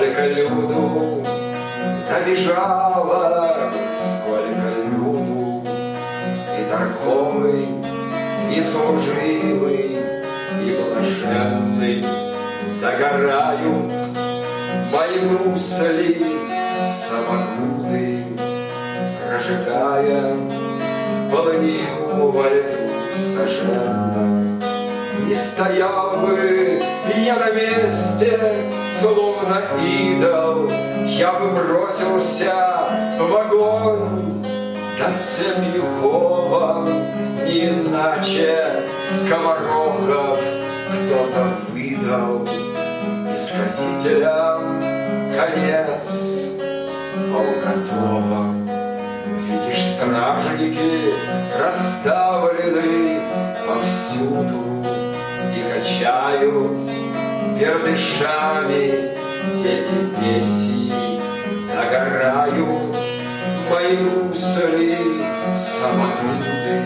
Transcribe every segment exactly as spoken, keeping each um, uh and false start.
Сколько люду набежало, сколько люду, и торговый, и служивый, и блаженный. Догорают мои гусли самогуды, прожигая полынью во льду сожженном. Не стоял бы я на месте, словно идол, я бы бросился в огонь, да цепью кован, не иначе скоморохов кто-то выдал. И сказителям конец полготова. Видишь, стражники расставлены повсюду и качают пердышами дети песни. Догорают мои гусли самогуды,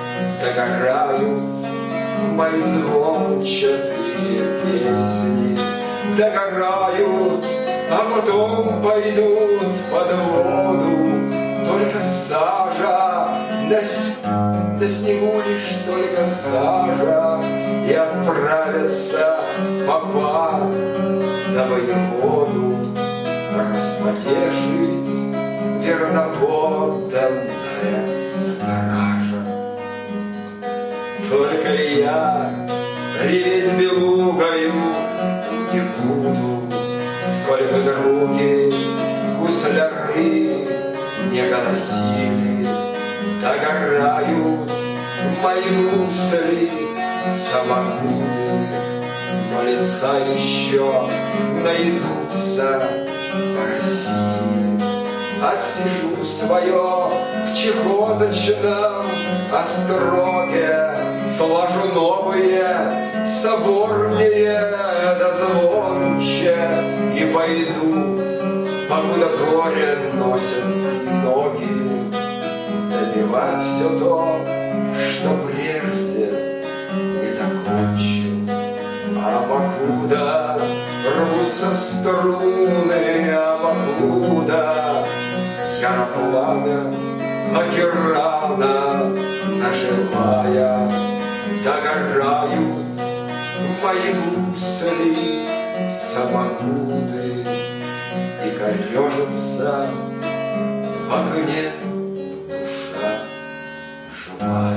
догорают мои звончатые песни. Догорают, а потом пойдут под воду. Только сажа, на, с... на снегу лишь только сажа, и отправятся попа да воеводу распотешить верноподданная стража. Только я реветь белугою не буду, сколько други гусляры не голосили. Догорают мои гусли самогуды, но леса еще найдутся по России. Отсижу свое в чехоточном остроге, сложу новые, соборнее да звонче, и пойду, покуда горе носят ноги, добивать все то, что прежде не закончил. А покуда рвутся струны, а покуда я на пламя Акирана наживая, догорают мои гусли самогуды, и корежится в огне душа живая.